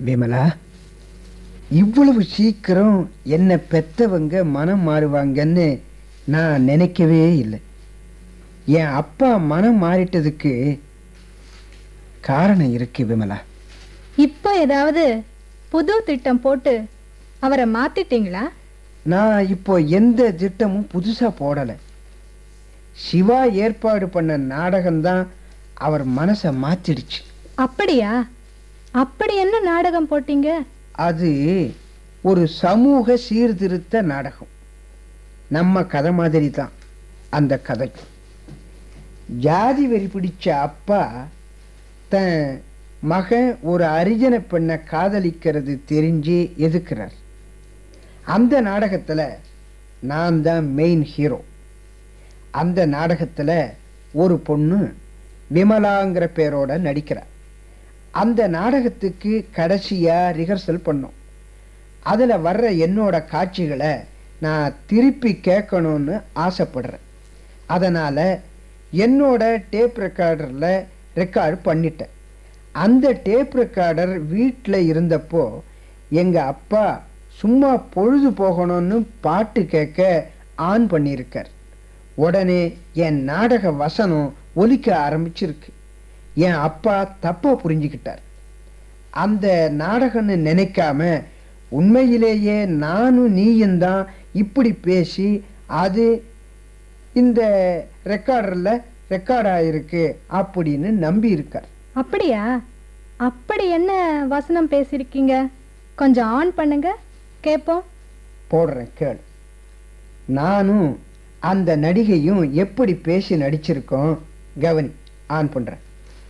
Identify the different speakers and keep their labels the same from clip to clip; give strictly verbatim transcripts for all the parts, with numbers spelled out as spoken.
Speaker 1: விமலா, இவ்வளவு சீக்கிரம் என்னை பெத்தவங்க மனம் மாறுவாங்கன்னு நான் நினைக்கவே இல்லை. என் அப்பா மனம் மாறிட்டதுக்கு காரணம் இருக்கு விமலா.
Speaker 2: இப்போ ஏதாவது புது திட்டம் போட்டு அவரை மாத்திட்டீங்களா?
Speaker 1: நான் இப்போ எந்த திட்டமும் புதுசா போடலை. சிவா ஏற்பாடு பண்ண நாடகம்தான் அவர் மனசை மாத்திடுச்சு.
Speaker 2: அப்படியா? அப்படி என்ன நாடகம் போட்டீங்க?
Speaker 1: அது ஒரு சமூக சீர்திருத்த நாடகம். நம்ம கதை மாதிரி தான் அந்த கதை. ஜாதி வெறி பிடிச்ச அப்பா தன் மகன் ஒரு அரிஜன பெண்ணை காதலிக்கிறது தெரிஞ்சு எதுக்குறார். அந்த நாடகத்தில் நான் தான் மெயின் ஹீரோ. அந்த நாடகத்தில் ஒரு பொண்ணு விமலாங்கிற பேரோட நடிக்கிறார். அந்த நாடகத்துக்கு கடைசியாக ரிஹர்சல் பண்ணோம். அதில் வர்ற என்னோட காட்சிகளை நான் திருப்பி கேட்கணும்னு ஆசைப்படுறேன். அதனால் என்னோட டேப் ரெக்கார்டரில் ரெக்கார்டு பண்ணிட்டேன். அந்த டேப் ரெக்கார்டர் வீட்டில் இருந்தப்போ எங்கள் அப்பா சும்மா பொழுது போகணும்னு பாட்டு கேட்க ஆன் பண்ணியிருக்கார். உடனே என் நாடக வசனம் ஒலிக்க ஆரம்பிச்சிருக்கு. என் அப்பா தப்பா புரிஞ்சுக்கிட்டார். அந்த நாடகம்னு நினைக்காம உண்மையிலேயே நானும் நீயும் தான் இப்படி பேசி அது இந்த ரெக்கார்டரில் ரெக்கார்ட் ஆயிருக்கு அப்படின்னு நம்பி இருக்கார்.
Speaker 2: அப்படியா? அப்படி என்ன வசனம் பேசியிருக்கீங்க? கொஞ்சம் ஆன் பண்ணுங்க கேட்போம்.
Speaker 1: போடுறேன் கேளு. நானும் அந்த நடிகையும் எப்படி பேசி நடிச்சிருக்கோம் கவனி. ஆன் பண்றேன்.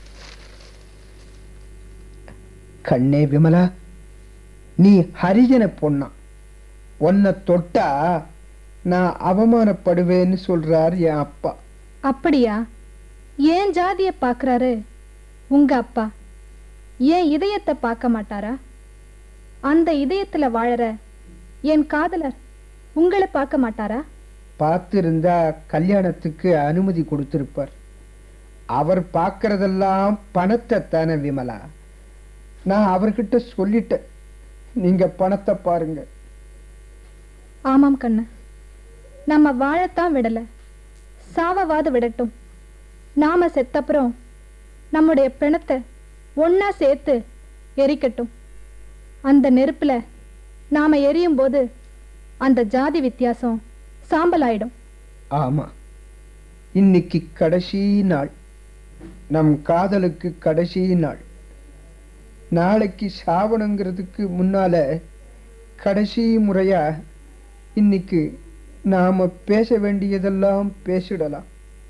Speaker 1: கண்ணே விமலா, நீ ஹரிஜன பொண்ணா. உன்னை தொட்டா நான் அவமானப்படுவேன்னு சொல்றார் என் அப்பா.
Speaker 2: அப்படியா? ஏன் ஜாதிய பாக்குறாரு உங்க அப்பா? ஏன் இதயத்தை பார்க்க மாட்டாரா? அந்த இதயத்துல வாழற என் காதலர் உங்களை பார்க்க மாட்டாரா?
Speaker 1: பார்த்திருந்தா கல்யாணத்துக்கு அனுமதி கொடுத்திருப்பார். அவர் பார்க்கறதெல்லாம் பணத்தை தானே விமலா. நான் அவர்கிட்ட சொல்லிட்டேன், நீங்க பணத்தை பாருங்க.
Speaker 2: ஆமாம் கண்ணு, நம்ம வாழத்தான் விடல, சாவவாது விடட்டும். நாம செத்தப்புறம் நம்முடைய பிணத்தை ஒன்னா சேர்த்து எரிக்கட்டும். அந்த நெருப்புல நாம எரியும் போது அந்த ஜாதி வித்தியாசம் சாம்பலாயிடும்.
Speaker 1: ஆமா, இன்னைக்கு கடைசி நாள், நம் காதலுக்கு கடைசி நாள். நாளைக்கு சாவணுங்கிறதுக்கு முன்னால கடைசி முறையா இன்னைக்கு நாம பேச வேண்டியதெல்லாம் பேசிடலாம்.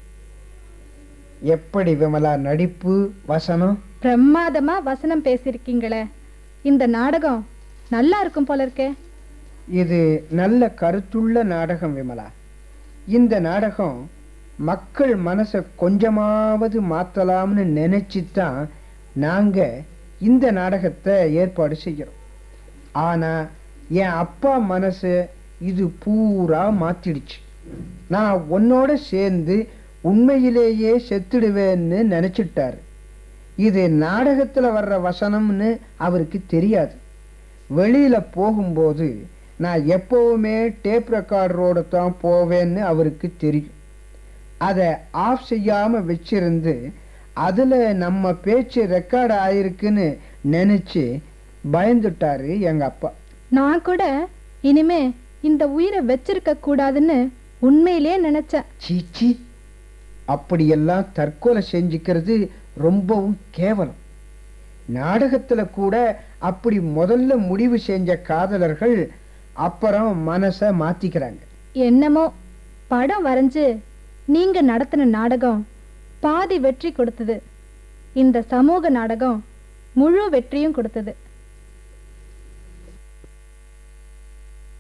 Speaker 1: எப்படி விமலா நடிப்பு வசனம்?
Speaker 2: பிரமாதமா வசனம் பேசியிருக்கீங்களே. இந்த நாடகம் நல்லா இருக்கும் போல இருக்கே.
Speaker 1: இது நல்ல கருத்துள்ள நாடகம் விமலா. இந்த நாடகம் மக்கள் மனசை கொஞ்சமாவது மாற்றலாம்னு நினைச்சுதான் நாங்க இந்த நாடகத்தை ஏற்பாடு செய்கிறோம். ஆனா என் அப்பா மனசு இது பூரா மாத்திடுச்சு. நான் உன்னோட சேர்ந்து உண்மையிலேயே செத்துடுவேன்னு நினைச்சிட்டாரு. இது நாடகத்துல வர்ற வசனம்னு அவருக்கு தெரியாது. வெளியில போகும்போது நான் எப்பவுமே டேப் ரெக்கார்டரோட தான் போவேன்னு அவருக்கு தெரியும். அதை ஆஃப் செய்யாம வச்சிருந்து அதுல நம்ம பேச்சு ரெக்கார்ட் ஆயிருக்குன்னு நினைச்சு பயந்துட்டாரு எங்க அப்பா.
Speaker 2: நான் கூட இனிமே இந்த உயிரை வச்சிருக்க கூடாதுன்னு உண்மையிலே நினைச்சேன்.
Speaker 1: சீச்சி, அப்படியெல்லாம் தற்கொலை செஞ்சுக்கிறது ரொம்பவும் கேவலம். நாடகத்துல கூட அப்படி முதல்ல முடிவு செஞ்ச காதலர்கள் அப்புறம் மனசை மாத்திக்கிறாங்க.
Speaker 2: என்னமோ படம் வரைஞ்சு நீங்க நடத்தின நாடகம் பாதி வெற்றி கொடுத்தது. இந்த சமூக நாடகம் முழு வெற்றியும் கொடுத்தது.